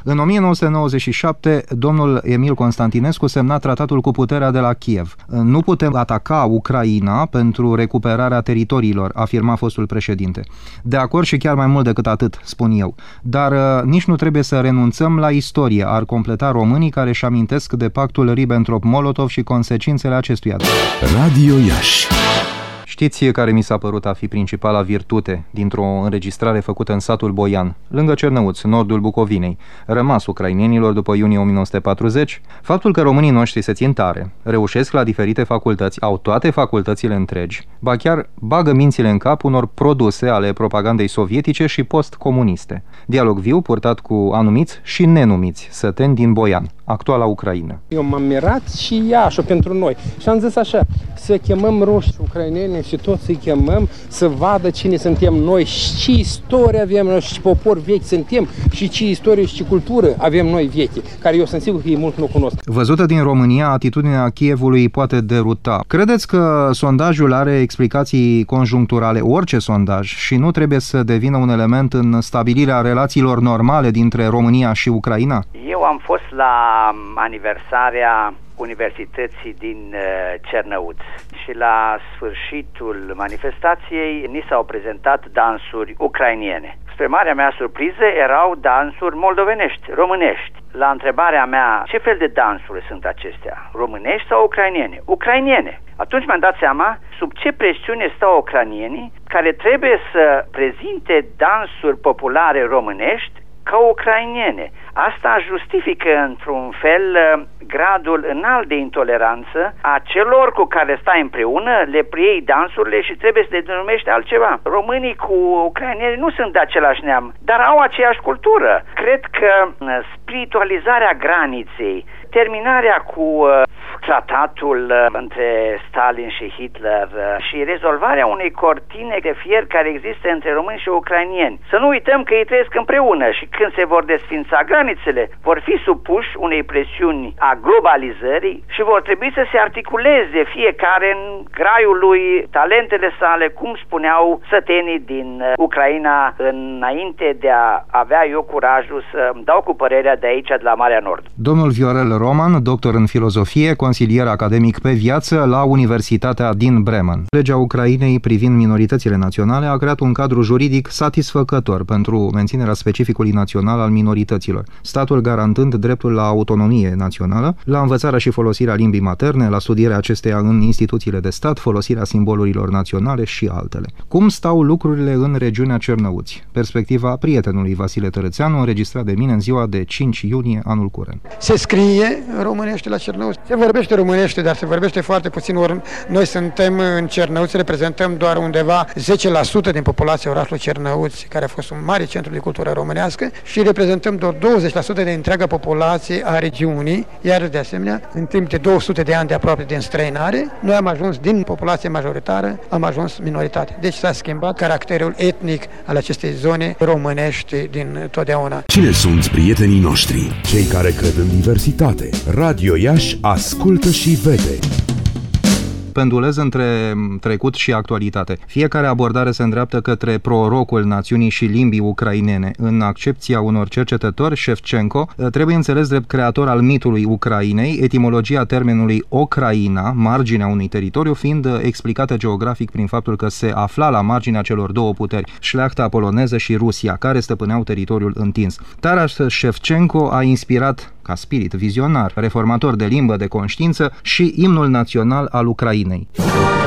În 1997, domnul Emil Constantinescu semna tratatul cu puterea de la Kiev. Nu putem ataca Ucraina pentru recuperarea teritoriilor, afirma fostul președinte. De acord și chiar mai mult decât atât, spun eu. Dar nici nu trebuie să renunțăm la istorie, ar completa românii care își amintesc de pactul Ribbentrop-Molotov și consecințele acestuia. Radio Iași. Știți care mi s-a părut a fi principala virtute dintr-o înregistrare făcută în satul Boian, lângă Cernăuți, nordul Bucovinei, rămas ucrainenilor după iunie 1940? Faptul că românii noștri se țin tare, reușesc la diferite facultăți, au toate facultățile întregi, ba chiar bagă mințile în cap unor produse ale propagandei sovietice și post-comuniste. Dialog viu purtat cu anumiți și nenumiți săteni din Boian, actuala Ucraina. Eu m-am mirat și Iașul pentru noi și am zis așa, să chemăm ruși ucraineni și toți să-i chemăm să vadă cine suntem noi și ce istorie avem noi și ce popor vechi suntem și ce istorie și ce cultură avem noi vechi, care eu sunt sigur că ei mult nu cunosc. Văzută din România, atitudinea Kievului poate deruta. Credeți că sondajul are explicații conjuncturale, orice sondaj, și nu trebuie să devină un element în stabilirea relațiilor normale dintre România și Ucraina? Eu am fost la aniversarea Universității din Cernăuți și la sfârșitul manifestației ni s-au prezentat dansuri ucrainene. Spre marea mea surpriză erau dansuri moldovenești, românești. La întrebarea mea, ce fel de dansuri sunt acestea? Românești sau ucrainene? Ucrainene. Atunci mi-am dat seama sub ce presiune stau ucrainienii care trebuie să prezinte dansuri populare românești ca ucrainene. Asta justifică într-un fel gradul înalt de intoleranță a celor cu care stai împreună, le preiei dansurile și trebuie să le denumești altceva. Românii cu ucraineni nu sunt de același neam, dar au aceeași cultură. Cred că spiritualizarea graniței, terminarea cu tratatul între Stalin și Hitler și rezolvarea unei cortine de fier care există între români și ucrainieni. Să nu uităm că ei trăiesc împreună și când se vor desfința granițele, vor fi supuși unei presiuni a globalizării și vor trebui să se articuleze fiecare în graiul lui talentele sale, cum spuneau sătenii din Ucraina înainte de a avea eu curajul să îmi dau cu părerea de aici, de la Marea Nord. Domnul Viorel Roman, doctor în filozofie, consilier academic pe viață la Universitatea din Bremen. Legea Ucrainei privind minoritățile naționale a creat un cadru juridic satisfăcător pentru menținerea specificului național al minorităților, statul garantând dreptul la autonomie națională, la învățarea și folosirea limbii materne, la studierea acesteia în instituțiile de stat, folosirea simbolurilor naționale și altele. Cum stau lucrurile în regiunea Cernăuți? Perspectiva prietenului Vasile Tărățeanu, înregistrat de mine în ziua de 5 iunie anul curent. Se scrie românește la Cernăuți. Se vorbește românește, dar se vorbește foarte puțin. Ori noi suntem în Cernăuți, reprezentăm doar undeva 10% din populația orașului Cernăuți, care a fost un mare centru de cultură românească, și reprezentăm doar 20% din întreaga populație a regiunii, iar de asemenea, în timp de 200 de ani de aproape de înstrăinare, noi am ajuns din populație majoritară, am ajuns minoritate. Deci s-a schimbat caracterul etnic al acestei zone românești din totdeauna. Cine sunt prietenii noștri? Cei care cred în diversitate. Radio Iași ascultă și vede. Pendulez între trecut și actualitate. Fiecare abordare se îndreaptă către prorocul națiunii și limbii ucrainene. În accepția unor cercetători, Șefcenco trebuie înțeles drept creator al mitului Ucrainei, etimologia termenului Ocraina, marginea unui teritoriu, fiind explicată geografic prin faptul că se afla la marginea celor două puteri, șleachta poloneză și Rusia, care stăpâneau teritoriul întins. Taras Șefcenco a inspirat ca spirit vizionar, reformator de limbă, de conștiință și imnul național al Ucrainei.